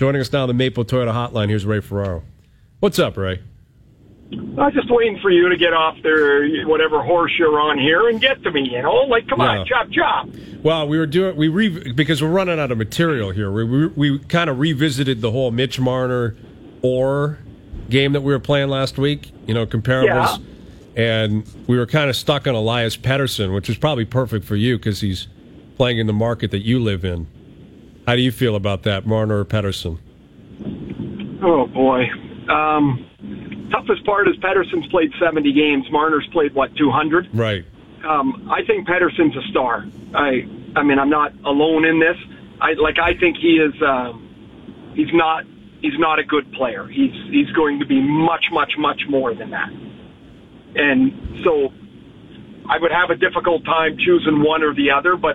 Joining us now on the Maple Toyota Hotline, here's Ray Ferraro. What's up, Ray? I was just waiting for you to get off there, whatever horse you're on here, and get to me, Like, come on, chop. Well, because we're running out of material here. We kind of revisited the whole Mitch Marner or game that we were playing last week, comparables. Yeah. And we were kind of stuck on Elias Pettersson, which is probably perfect for you because he's playing in the market that you live in. How do you feel about that, Marner or Pettersson? Oh, boy. Toughest part is Pettersson's played 70 games. Marner's played, 200? Right. I think Pettersson's a star. I mean, I'm not alone in this. I think he is. He's not a good player. He's going to be much, much, much more than that. And so, I would have a difficult time choosing one or the other. But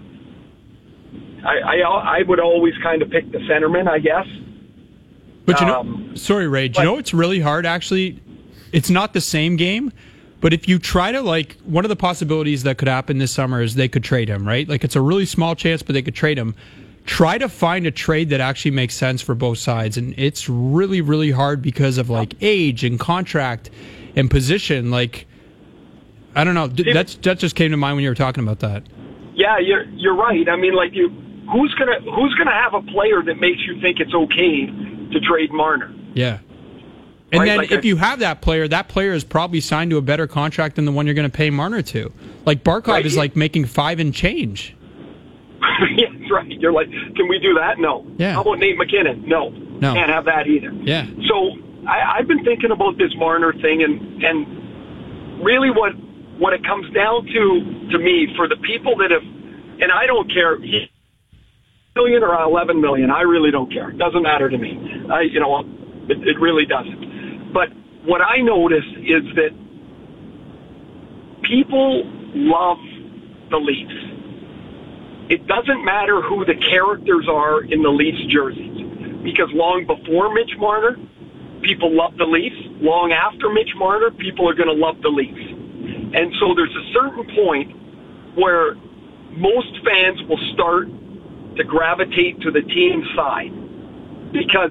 I would always kind of pick the centerman, I guess. But sorry, Ray. Do you know it's really hard? Actually, it's not the same game. But if you try to, one of the possibilities that could happen this summer is they could trade him, right? It's a really small chance, but they could trade him. Try to find a trade that actually makes sense for both sides. And it's really, really hard because of, age and contract and position. I don't know. That just came to mind when you were talking about that. Yeah, you're right. I mean, who's gonna have a player that makes you think it's okay to trade Marner? Yeah. And then if you have that player is probably signed to a better contract than the one you're going to pay Marner to. Barkov is making 5 and change. Yeah, that's right. You're like, can we do that? No. Yeah. How about Nate McKinnon? No. Can't have that either. Yeah. So I've been thinking about this Marner thing, and really what it comes down to me, for the people that have, and I don't care, $1 million or $11 million, I really don't care. It doesn't matter to me. It really doesn't. But what I notice is that people love the Leafs. It doesn't matter who the characters are in the Leafs jerseys, because long before Mitch Marner, people loved the Leafs. Long after Mitch Marner, people are going to love the Leafs. And so there's a certain point where most fans will start to gravitate to the team side, because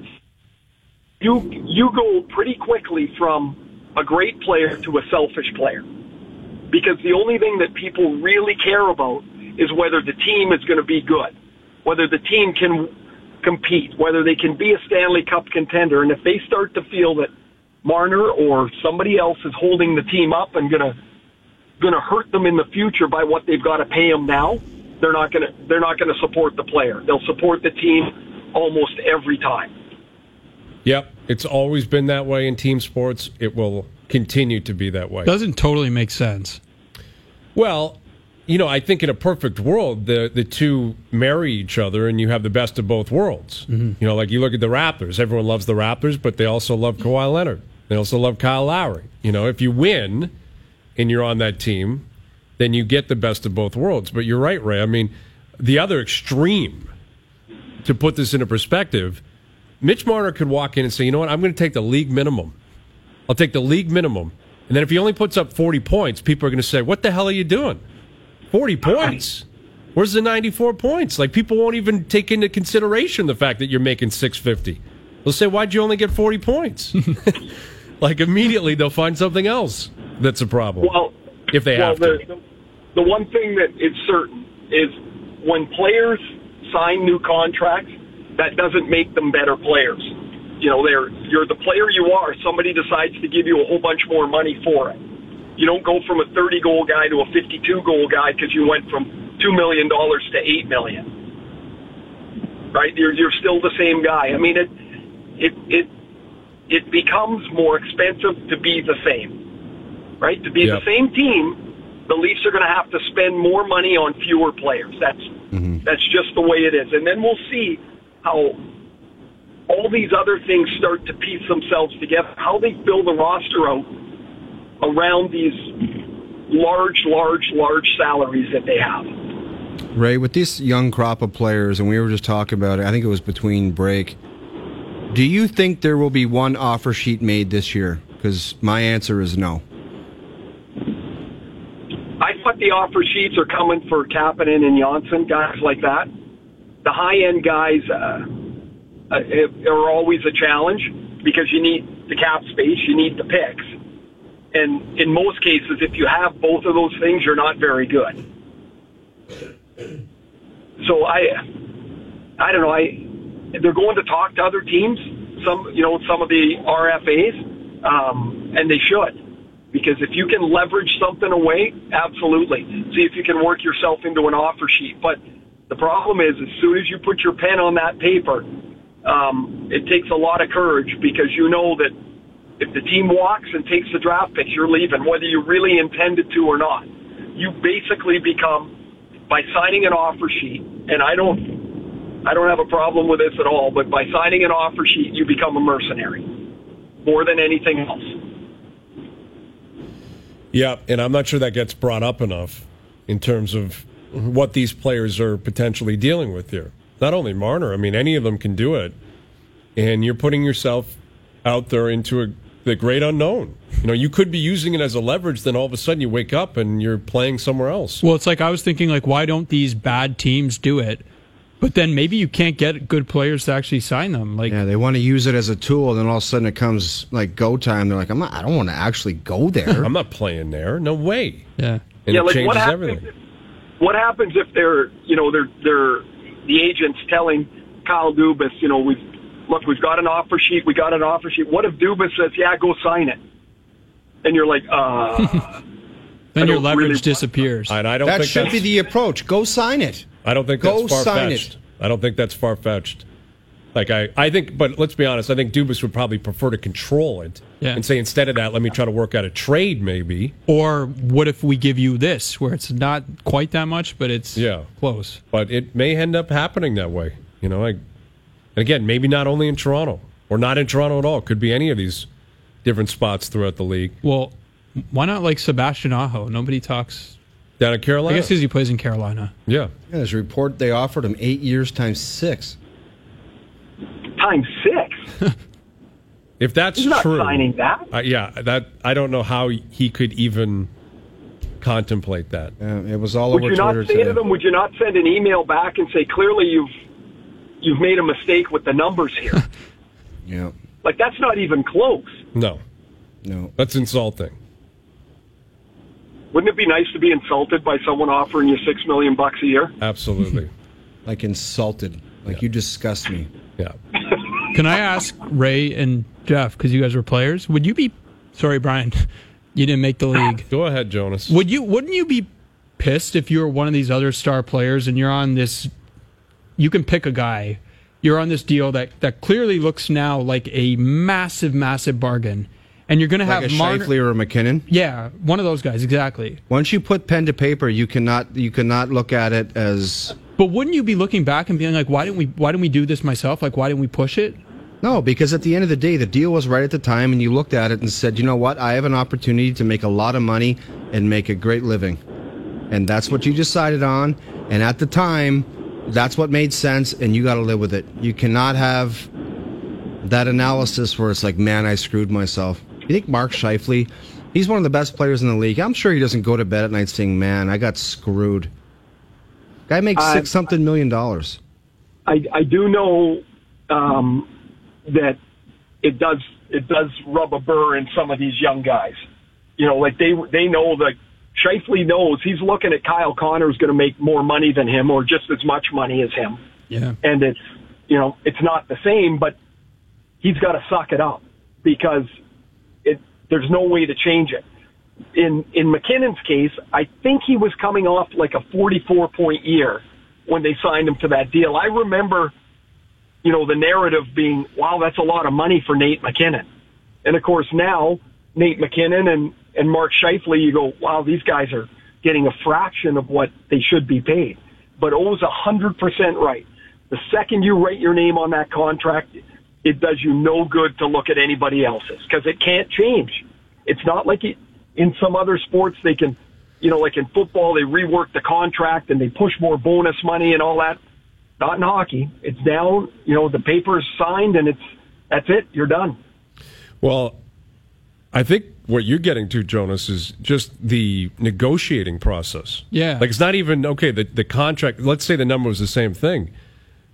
you go pretty quickly from a great player to a selfish player, because the only thing that people really care about is whether the team is going to be good, whether the team can compete, whether they can be a Stanley Cup contender. And if they start to feel that Marner or somebody else is holding the team up and going to hurt them in the future by what they've got to pay them now, they're not going to support the player. They'll support the team almost every time. Yep, it's always been that way in team sports. It will continue to be that way. Doesn't totally make sense. Well, I think in a perfect world, the two marry each other and you have the best of both worlds. Mm-hmm. You look at the Raptors. Everyone loves the Raptors, but they also love Kawhi Leonard. They also love Kyle Lowry. If you win and you're on that team, then you get the best of both worlds. But you're right, Ray. I mean, the other extreme, to put this into perspective, Mitch Marner could walk in and say, you know what, I'm going to take the league minimum. I'll take the league minimum. And then if he only puts up 40 points, people are going to say, what the hell are you doing? 40 points? Where's the 94 points? People won't even take into consideration the fact that you're making $650. They'll say, why'd you only get 40 points? Immediately they'll find something else that's a problem. Well, if they have to. The one thing that is certain is when players sign new contracts, that doesn't make them better players. You're the player you are. Somebody decides to give you a whole bunch more money for it. You don't go from a 30-goal guy to a 52-goal guy because you went from $2 million to $8 million. Right? You're still the same guy. I mean, it becomes more expensive to be the same. Right? To be the same team, the Leafs are going to have to spend more money on fewer players. That's just the way it is. And then we'll see how all these other things start to piece themselves together, how they build the roster out around these large salaries that they have. Ray, with this young crop of players, and we were just talking about it, I think it was between break, do you think there will be one offer sheet made this year? Because my answer is no. I thought the offer sheets are coming for Kapanen and Janssen, guys like that. The high-end guys, are always a challenge because you need the cap space, you need the picks. And in most cases, if you have both of those things, you're not very good. So I don't know. They're going to talk to other teams, some of the RFAs, and they should. Because if you can leverage something away, absolutely. See if you can work yourself into an offer sheet. But the problem is, as soon as you put your pen on that paper, it takes a lot of courage because you know that if the team walks and takes the draft picks, you're leaving, whether you really intended to or not. You basically become, by signing an offer sheet, and I don't have a problem with this at all, but by signing an offer sheet, you become a mercenary more than anything else. Yeah, and I'm not sure that gets brought up enough in terms of what these players are potentially dealing with here. Not only Marner, I mean, any of them can do it. And you're putting yourself out there into the great unknown. You know, you could be using it as a leverage, then all of a sudden you wake up and you're playing somewhere else. Well, it's like I was thinking, like, why don't these bad teams do it? But then maybe you can't get good players to actually sign them. Like, yeah, they want to use it as a tool, and then all of a sudden it comes like go time. They're like, I don't want to actually go there. I'm not playing there. No way. Yeah. And yeah, it like changes everything. What happens if they're the agents telling Kyle Dubas, we've got an offer sheet. We got an offer sheet. What if Dubas says, yeah, go sign it? And you're like, then your leverage disappears. And I don't that think should be the approach. Go sign it. I don't think that's far-fetched. I don't think that's far-fetched. Like, I think, but let's be honest, I think Dubas would probably prefer to control it and say, instead of that, let me try to work out a trade, maybe. Or what if we give you this, where it's not quite that much, but it's close. But it may end up happening that way. And again, maybe not only in Toronto, or not in Toronto at all. It could be any of these different spots throughout the league. Well, why not like Sebastian Aho? Nobody talks... Down in Carolina? I guess because he plays in Carolina. Yeah. There's a report they offered him 8 years times 6. Times 6? If that's He's not true, signing that. That I don't know how he could even contemplate that. It was all over Twitter today. Would you not say to them? Would you not send an email back and say, clearly you've made a mistake with the numbers here? Yeah. Like, that's not even close. No, that's insulting. Wouldn't it be nice to be insulted by someone offering you $6 million a year? Absolutely. Like insulted. Like you disgust me. Yeah. Can I ask Ray and Jeff, because you guys were players, would you be... Sorry, Brian, you didn't make the league. Go ahead, Jonas. Wouldn't you be pissed if you were one of these other star players and you're on this... You can pick a guy. You're on this deal that clearly looks now like a massive, massive bargain. And you're going to have a Scheifele or a McKinnon? Yeah, one of those guys, exactly. Once you put pen to paper, you cannot look at it as... But wouldn't you be looking back and being like, why didn't we do this myself? Like, why didn't we push it? No, because at the end of the day, the deal was right at the time, and you looked at it and said, you know what, I have an opportunity to make a lot of money and make a great living. And that's what you decided on, and at the time, that's what made sense, and you got to live with it. You cannot have that analysis where it's like, man, I screwed myself. You think Mark Scheifele, he's one of the best players in the league. I'm sure he doesn't go to bed at night saying, man, I got screwed. Guy makes $6-something million. I do know that it does rub a burr in some of these young guys. Like they know that Scheifele knows he's looking at Kyle Connor's going to make more money than him or just as much money as him. Yeah. And it's not the same, but he's got to suck it up because there's no way to change it. In McKinnon's case, I think he was coming off like a 44-point year when they signed him to that deal. I remember, the narrative being, wow, that's a lot of money for Nate McKinnon. And of course now, Nate McKinnon and Mark Scheifele, you go, wow, these guys are getting a fraction of what they should be paid. But O's 100% right. The second you write your name on that contract, it does you no good to look at anybody else's because it can't change. It's not like in some other sports they can, like in football, they rework the contract and they push more bonus money and all that. Not in hockey. It's down, the paper's signed and that's it. You're done. Well, I think what you're getting to, Jonas, is just the negotiating process. Yeah. Like it's not even, okay, the contract, let's say the number was the same thing.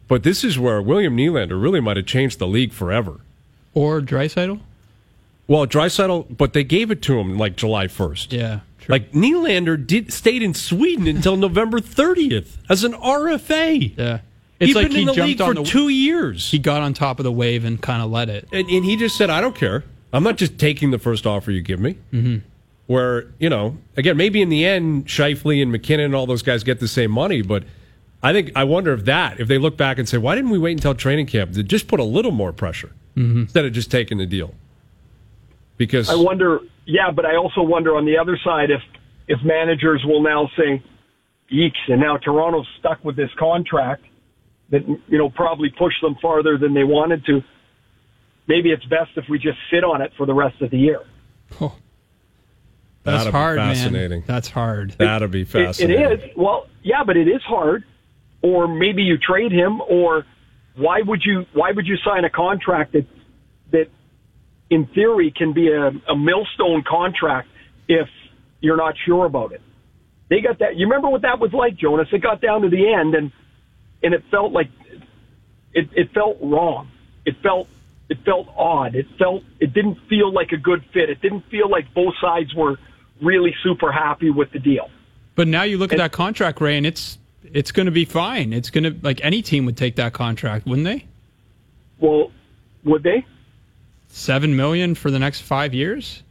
But this is where William Nylander really might have changed the league forever. Or Draisaitl? Well, Draisaitl, but they gave it to him like July 1st. Yeah. True. Like Nylander stayed in Sweden until November 30th as an RFA. Yeah. He's been in the league for 2 years. He got on top of the wave and kind of let it. And he just said, I don't care. I'm not just taking the first offer you give me. Mm-hmm. Where, again, maybe in the end, Scheifele and McKinnon and all those guys get the same money, but I wonder if they look back and say, why didn't we wait until training camp to just put a little more pressure instead of just taking the deal? Because I wonder, but I also wonder on the other side if managers will now say, yeeks, and now Toronto's stuck with this contract that, probably pushed them farther than they wanted to. Maybe it's best if we just sit on it for the rest of the year. Oh, that's hard, fascinating. Man. That's hard. That'll be fascinating. It is. Well, yeah, but it is hard. Or maybe you trade him, or why would you sign a contract that in theory can be a millstone contract if you're not sure about it? They got that. You remember what that was like, Jonas? It got down to the end and it felt like it felt wrong. It felt odd. It didn't feel like a good fit. It didn't feel like both sides were really super happy with the deal. But now you look at that contract, Ray, and it's going to be fine. It's going to, like, any team would take that contract, wouldn't they? Well, would they? $7 million for the next 5 years?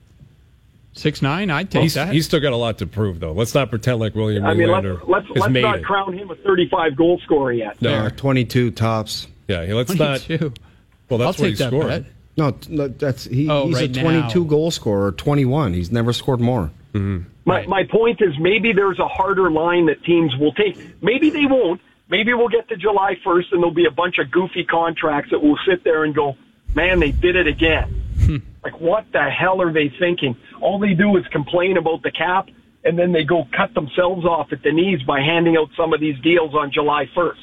6-9, I'd take that. He's still got a lot to prove, though. Let's not pretend like William Nylander let's not crown him a 35-goal scorer yet. No, 22 tops. Yeah, let's 22. not. Well, that's I'll what take he that scored. bet. No, he's right a 22 now. goal scorer, 21. He's never scored more. Mm-hmm. My point is maybe there's a harder line that teams will take. Maybe they won't. Maybe we'll get to July 1st and there'll be a bunch of goofy contracts that will sit there and go, man, they did it again. Like, what the hell are they thinking? All they do is complain about the cap, and then they go cut themselves off at the knees by handing out some of these deals on July 1st.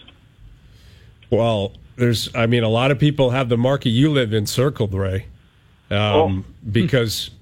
Well, a lot of people have the market you live in circled, Ray, because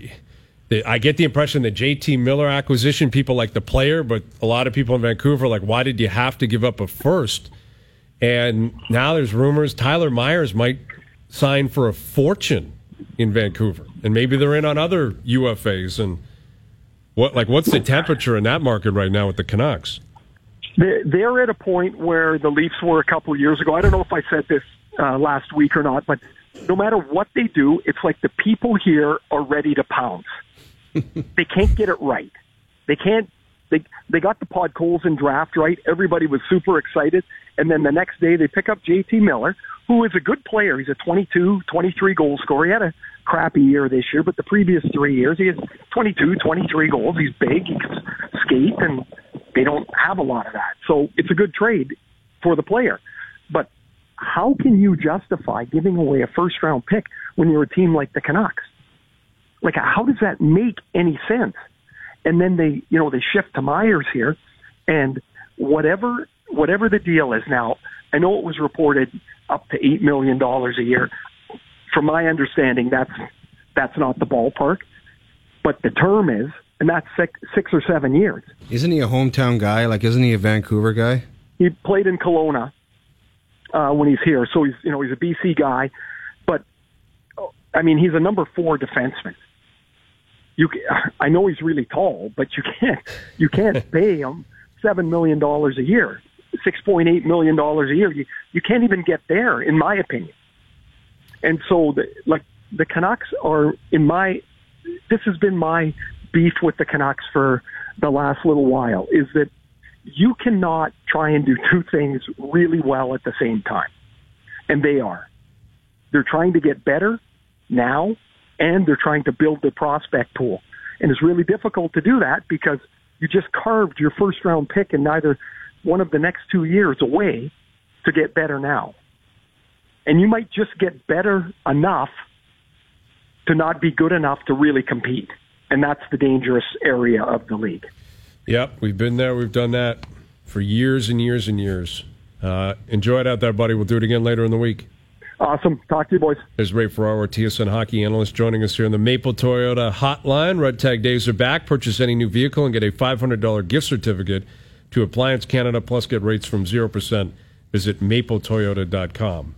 I get the impression that JT Miller acquisition, people like the player, but a lot of people in Vancouver are like, why did you have to give up a first? And now there's rumors Tyler Myers might sign for a fortune in Vancouver, and maybe they're in on other UFAs. And what's the temperature in that market right now with the Canucks? They're at a point where the Leafs were a couple of years ago. I don't know if I said this last week or not, but no matter what they do, it's like the people here are ready to pounce. They can't get it right. They can't. They got the Podkolzin draft right. Everybody was super excited. And then the next day they pick up JT Miller, who is a good player. He's a 22, 23 goal scorer. He had a crappy year this year, but the previous 3 years he has 22, 23 goals. He's big. He can skate, and they don't have a lot of that. So it's a good trade for the player. But how can you justify giving away a first-round pick when you're a team like the Canucks? Like, how does that make any sense? And then they shift to Myers here, and whatever the deal is now, I know it was reported up to $8 million a year. From my understanding, that's not the ballpark, but the term is, and that's 6 or 7 years. Isn't he a hometown guy? Like, isn't he a Vancouver guy? He played in Kelowna when he's here, so he's a BC guy. But I mean, he's a number 4 defenseman. I know he's really tall, but you can't pay him $7 million a year, $6.8 million a year. You can't even get there, in my opinion. And so, the Canucks are, this has been my beef with the Canucks for the last little while, is that you cannot try and do two things really well at the same time. And they are. They're trying to get better now, and they're trying to build their prospect pool. And it's really difficult to do that because you just carved your first-round pick in neither one of the next 2 years away to get better now. And you might just get better enough to not be good enough to really compete. And that's the dangerous area of the league. Yep, we've been there. We've done that for years and years and years. Enjoy it out there, buddy. We'll do it again later in the week. Awesome. Talk to you, boys. There's Ray Ferraro, TSN hockey analyst, joining us here on the Maple Toyota hotline. Red Tag days are back. Purchase any new vehicle and get a $500 gift certificate to Appliance Canada, plus get rates from 0%. visit mapletoyota.com.